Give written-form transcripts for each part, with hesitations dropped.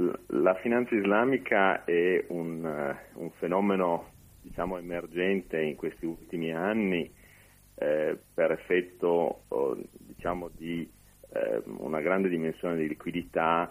La finanza islamica è un fenomeno, diciamo, emergente in questi ultimi anni per effetto, diciamo, di una grande dimensione di liquidità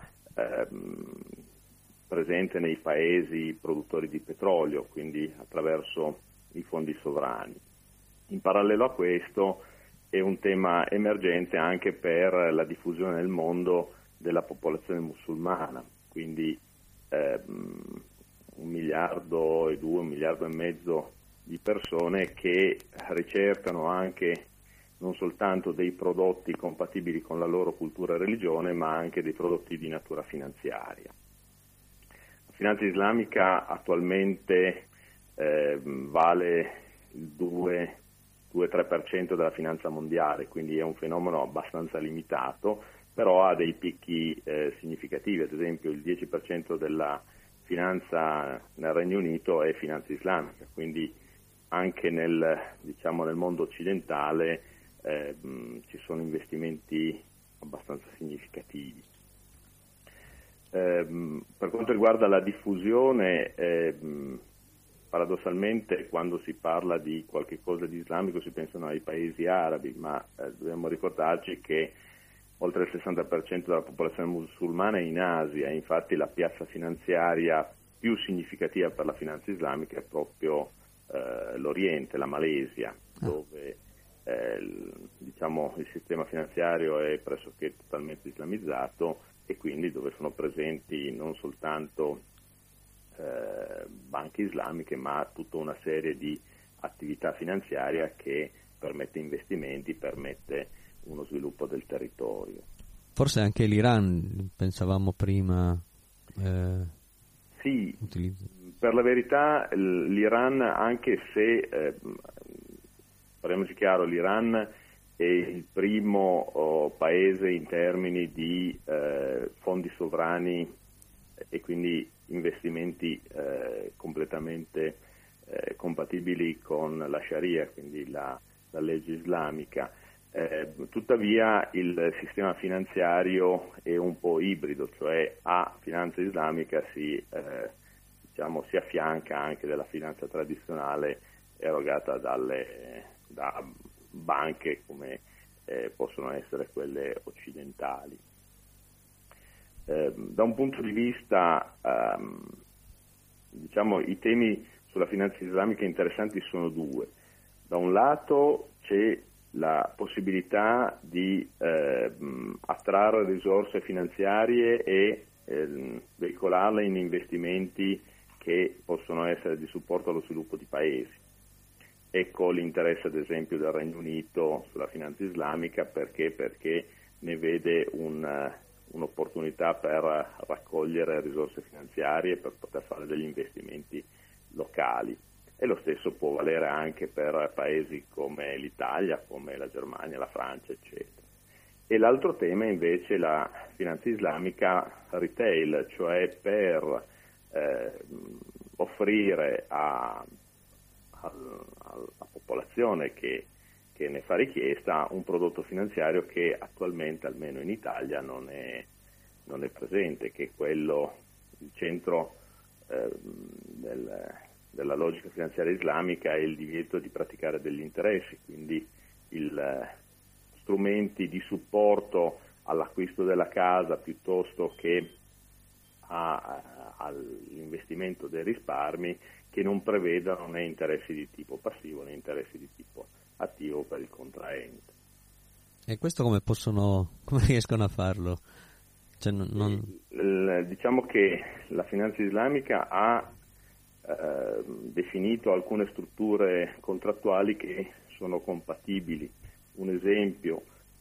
presente nei paesi produttori di petrolio, quindi attraverso i fondi sovrani. In parallelo a questo è un tema emergente anche per la diffusione nel mondo della popolazione musulmana, quindi 1,2 miliardi, 1,5 miliardi di persone che ricercano anche non soltanto dei prodotti compatibili con la loro cultura e religione, ma anche dei prodotti di natura finanziaria. La finanza islamica attualmente vale il 2-3% della finanza mondiale, quindi è un fenomeno abbastanza limitato, però ha dei picchi significativi. Ad esempio il 10% della finanza nel Regno Unito è finanza islamica, quindi anche nel mondo occidentale ci sono investimenti abbastanza significativi. Per quanto riguarda la diffusione, paradossalmente quando si parla di qualche cosa di islamico si pensano ai paesi arabi, ma dobbiamo ricordarci che oltre il 60% della popolazione musulmana è in Asia, infatti la piazza finanziaria più significativa per la finanza islamica è proprio l'Oriente, la Malesia, dove il sistema finanziario è pressoché totalmente islamizzato e quindi dove sono presenti non soltanto banche islamiche, ma tutta una serie di attività finanziaria che permette investimenti, permette uno sviluppo del territorio. Forse anche l'Iran, pensavamo prima. Sì, per la verità l'Iran, anche se, parliamoci chiaro, l'Iran è il primo paese in termini di fondi sovrani e quindi investimenti completamente compatibili con la Sharia, quindi la legge islamica. Tuttavia il sistema finanziario è un po' ibrido, cioè a finanza islamica si affianca anche della finanza tradizionale erogata da banche come possono essere quelle occidentali. Da un punto di vista, i temi sulla finanza islamica interessanti sono due. Da un lato c'è la possibilità di attrarre risorse finanziarie e veicolarle in investimenti che possono essere di supporto allo sviluppo di paesi. Ecco l'interesse ad esempio del Regno Unito sulla finanza islamica, perché ne vede un'opportunità per raccogliere risorse finanziarie per poter fare degli investimenti locali. E lo stesso può valere anche per paesi come l'Italia, come la Germania, la Francia, eccetera. E l'altro tema invece è la finanza islamica retail, cioè per offrire alla popolazione che ne fa richiesta un prodotto finanziario che attualmente, almeno in Italia, non è presente, che è quello, il centro della logica finanziaria islamica è il divieto di praticare degli interessi, quindi strumenti di supporto all'acquisto della casa piuttosto che all'investimento dei risparmi, che non prevedano né interessi di tipo passivo né interessi di tipo attivo per il contraente. E questo come riescono a farlo? Cioè, diciamo che la finanza islamica ha definito alcune strutture contrattuali che sono compatibili. Un esempio,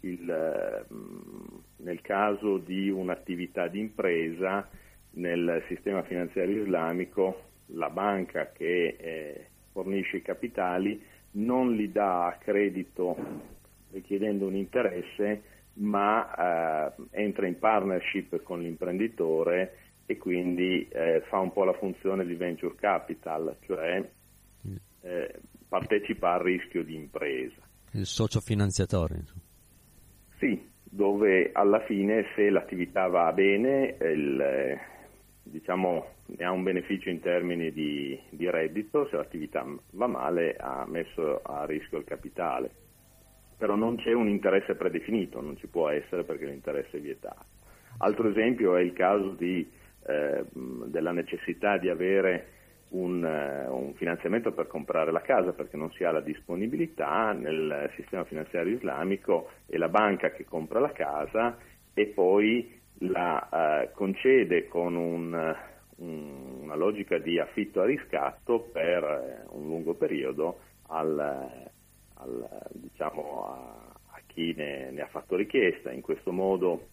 nel caso di un'attività di impresa nel sistema finanziario islamico, la banca che fornisce i capitali non li dà a credito richiedendo un interesse, ma entra in partnership con l'imprenditore e quindi fa un po' la funzione di venture capital, cioè partecipa al rischio di impresa. Il socio finanziatore. Sì, dove alla fine, se l'attività va bene, diciamo, ne ha un beneficio in termini di reddito, se l'attività va male ha messo a rischio il capitale, però non c'è un interesse predefinito, non ci può essere perché l'interesse è vietato. Altro esempio è il caso della necessità di avere un finanziamento per comprare la casa perché non si ha la disponibilità nel sistema finanziario islamico, e la banca che compra la casa e poi la concede con una logica di affitto a riscatto per un lungo periodo diciamo a chi ne ha fatto richiesta. In questo modo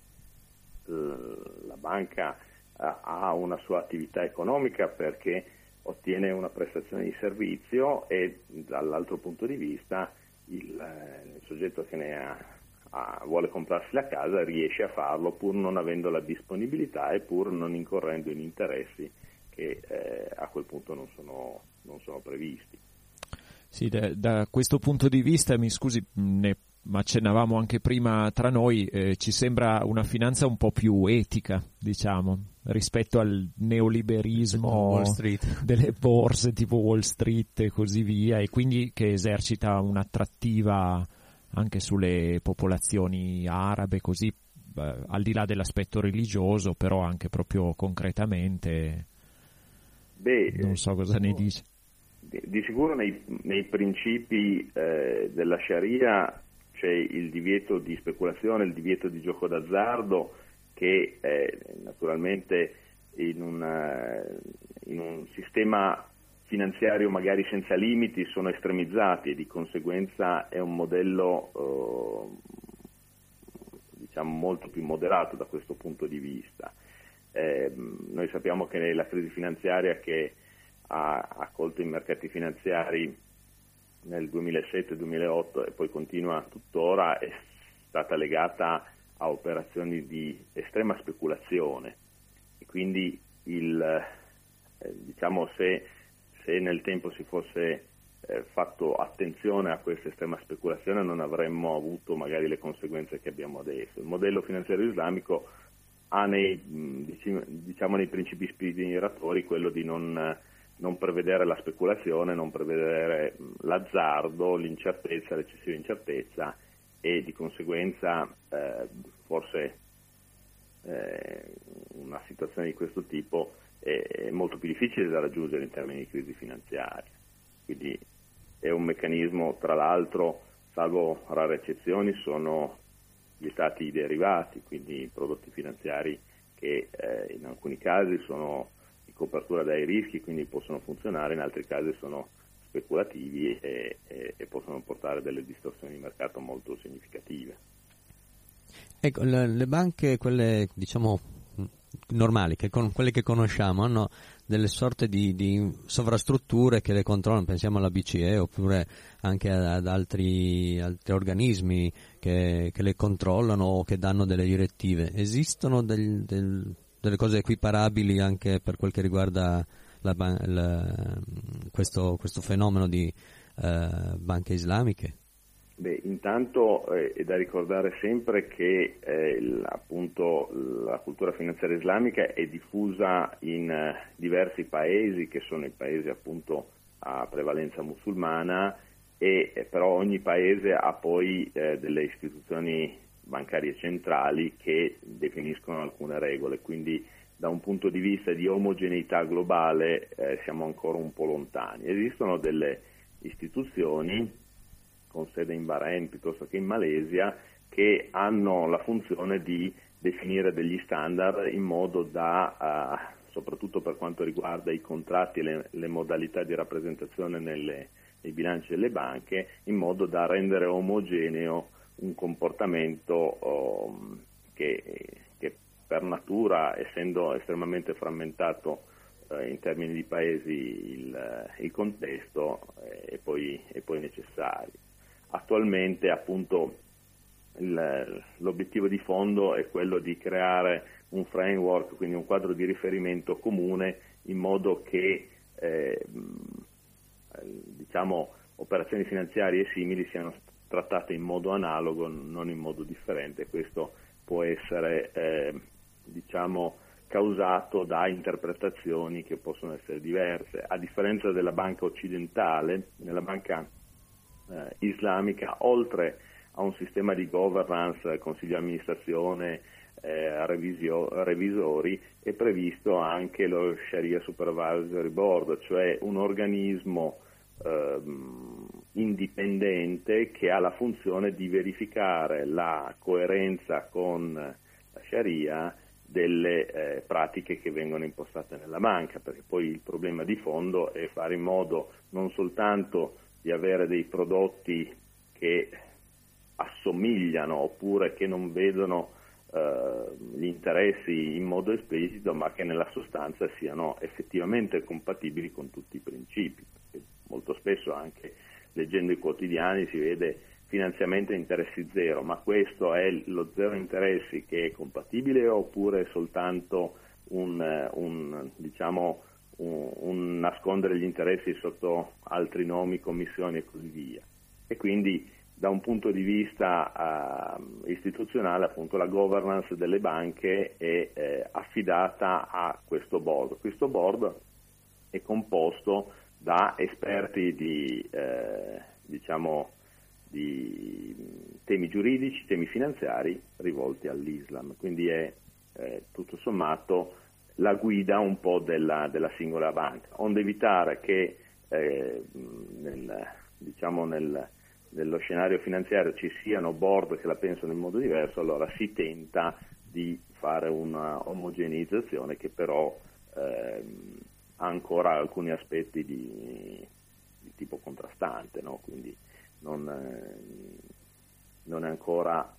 la banca ha una sua attività economica perché ottiene una prestazione di servizio, e dall'altro punto di vista il soggetto che vuole comprarsi la casa riesce a farlo pur non avendo la disponibilità e pur non incorrendo in interessi che a quel punto non sono previsti. Sì, da questo punto di vista, mi scusi, ne accennavamo anche prima tra noi, ci sembra una finanza un po' più etica, diciamo, rispetto al neoliberismo Wall Street, delle borse tipo Wall Street e così via, e quindi che esercita un'attrattiva anche sulle popolazioni arabe, così al di là dell'aspetto religioso, però anche proprio concretamente. Non so cosa ne dice. Di sicuro nei principi della Sharia c'è il divieto di speculazione, il divieto di gioco d'azzardo, che naturalmente in un sistema finanziario magari senza limiti sono estremizzati, e di conseguenza è un modello diciamo molto più moderato da questo punto di vista. Noi sappiamo che la crisi finanziaria che ha colto i mercati finanziari nel 2007-2008 e poi continua tuttora è stata legata a operazioni di estrema speculazione, e quindi diciamo se nel tempo si fosse fatto attenzione a questa estrema speculazione non avremmo avuto magari le conseguenze che abbiamo adesso. Il modello finanziario islamico ha nei principi ispiratori quello di non prevedere la speculazione, non prevedere l'azzardo, l'incertezza, l'eccessiva incertezza, e di conseguenza forse una situazione di questo tipo è molto più difficile da raggiungere in termini di crisi finanziaria. Quindi è un meccanismo, tra l'altro, salvo rare eccezioni, sono vietati i derivati, quindi prodotti finanziari che in alcuni casi sono di copertura dai rischi, quindi possono funzionare, in altri casi sono speculativi e possono portare delle distorsioni di mercato molto significative. Ecco, le banche, quelle diciamo normali, quelle che conosciamo, hanno delle sorte di sovrastrutture che le controllano, pensiamo alla BCE oppure anche ad altri organismi che le controllano o che danno delle direttive. Esistono delle cose equiparabili anche per quel che riguarda questo fenomeno di banche islamiche? Beh, intanto è da ricordare sempre che appunto la cultura finanziaria islamica è diffusa in diversi paesi, che sono i paesi appunto a prevalenza musulmana, e però ogni paese ha poi delle istituzioni bancarie centrali che definiscono alcune regole, quindi da un punto di vista di omogeneità globale siamo ancora un po' lontani. Esistono delle istituzioni con sede in Bahrain piuttosto che in Malesia che hanno la funzione di definire degli standard in modo da, soprattutto per quanto riguarda i contratti e le modalità di rappresentazione nei bilanci delle banche, in modo da rendere omogeneo un comportamento che per natura, essendo estremamente frammentato in termini di paesi, il contesto è poi necessario. Attualmente appunto l'obiettivo di fondo è quello di creare un framework, quindi un quadro di riferimento comune, in modo che operazioni finanziarie simili siano trattate in modo analogo, non in modo differente. Questo può essere causato da interpretazioni che possono essere diverse. A differenza della banca occidentale, nella banca islamica, oltre a un sistema di governance, consiglio di amministrazione, revisori, è previsto anche lo Sharia Supervisory Board, cioè un organismo indipendente che ha la funzione di verificare la coerenza con la Sharia delle pratiche che vengono impostate nella banca, perché poi il problema di fondo è fare in modo non soltanto di avere dei prodotti che assomigliano oppure che non vedono gli interessi in modo esplicito, ma che nella sostanza siano effettivamente compatibili con tutti i principi. Perché molto spesso, anche leggendo i quotidiani, si vede finanziamento a interessi zero, ma questo è lo zero interessi che è compatibile oppure è soltanto un nascondere gli interessi sotto altri nomi, commissioni e così via. E quindi da un punto di vista istituzionale, appunto, la governance delle banche è affidata a questo board. Questo board è composto da esperti di temi giuridici, temi finanziari rivolti all'Islam, quindi è tutto sommato la guida un po' della singola banca, onde evitare che nello scenario finanziario ci siano board che la pensano in modo diverso. Allora si tenta di fare una omogeneizzazione che però ha ancora alcuni aspetti di tipo contrastante, no? Quindi non è ancora,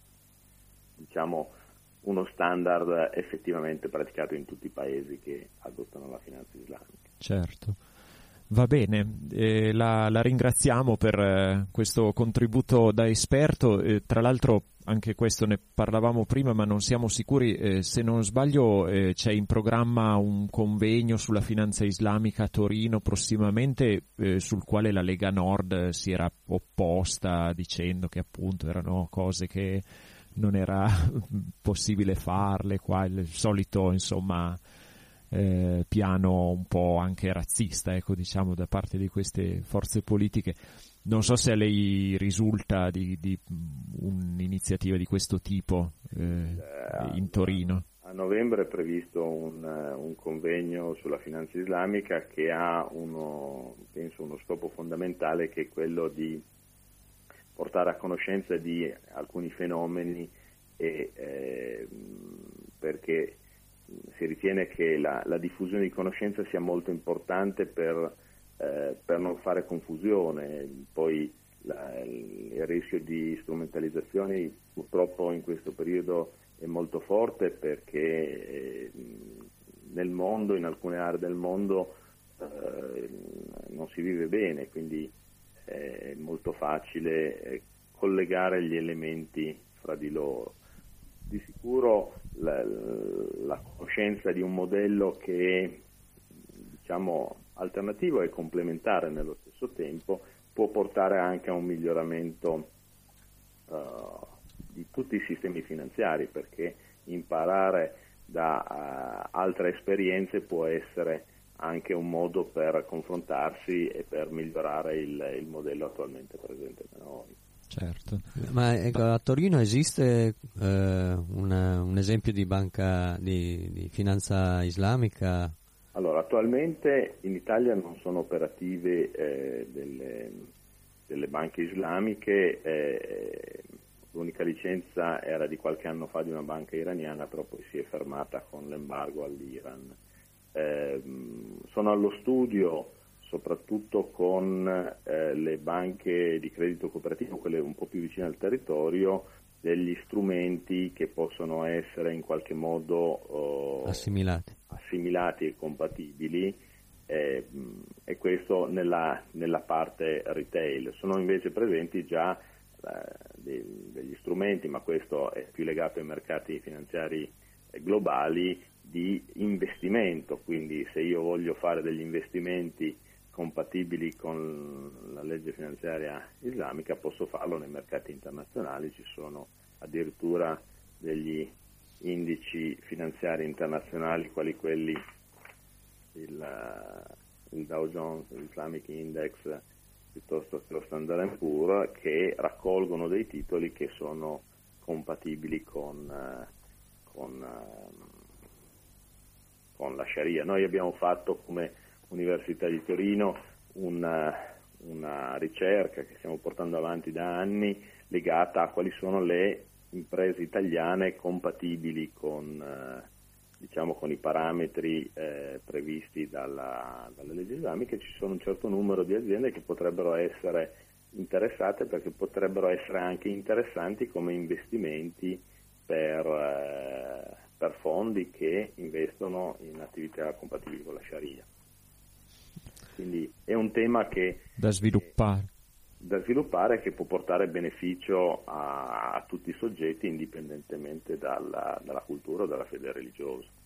uno standard effettivamente praticato in tutti i paesi che adottano la finanza islamica. Certo. Va bene, la ringraziamo per questo contributo da esperto. Tra l'altro anche questo ne parlavamo prima, ma non siamo sicuri, se non sbaglio c'è in programma un convegno sulla finanza islamica a Torino prossimamente, sul quale la Lega Nord si era opposta dicendo che appunto erano cose che non era possibile farle, qua il solito insomma piano un po' anche razzista, ecco, diciamo, da parte di queste forze politiche. Non so se a lei risulta di un'iniziativa di questo tipo in Torino. A novembre è previsto un convegno sulla finanza islamica che ha uno scopo fondamentale, che è quello di portare a conoscenza di alcuni fenomeni perché si ritiene che la diffusione di conoscenza sia molto importante per non fare confusione. Poi il rischio di strumentalizzazioni purtroppo in questo periodo è molto forte, perché nel mondo, in alcune aree del mondo, non si vive bene, quindi è molto facile collegare gli elementi fra di loro. Di sicuro la conoscenza di un modello che è alternativo e complementare nello stesso tempo può portare anche a un miglioramento di tutti i sistemi finanziari, perché imparare da altre esperienze può essere anche un modo per confrontarsi e per migliorare il modello attualmente presente da noi. Certo. Ma a Torino esiste un esempio di banca di finanza islamica? Allora, attualmente in Italia non sono operative delle banche islamiche, l'unica licenza era di qualche anno fa di una banca iraniana, però poi si è fermata con l'embargo all'Iran. Sono allo studio, soprattutto con le banche di credito cooperativo, quelle un po' più vicine al territorio, degli strumenti che possono essere in qualche modo assimilati e compatibili, e questo nella parte retail. Sono invece presenti già degli strumenti, ma questo è più legato ai mercati finanziari globali, di investimento. Quindi se io voglio fare degli investimenti compatibili con la legge finanziaria islamica posso farlo nei mercati internazionali. Ci sono addirittura degli indici finanziari internazionali quali quelli il Dow Jones, l'Islamic Index, piuttosto che lo Standard & Poor's, che raccolgono dei titoli che sono compatibili con la Sharia. Noi abbiamo fatto come Università di Torino una ricerca che stiamo portando avanti da anni legata a quali sono le imprese italiane compatibili con i parametri previsti dalla legge islamica. Ci sono un certo numero di aziende che potrebbero essere interessate, perché potrebbero essere anche interessanti come investimenti per fondi che investono in attività compatibili con la Sharia. Quindi è un tema da sviluppare, che può portare beneficio a tutti i soggetti, indipendentemente dalla cultura o dalla fede religiosa.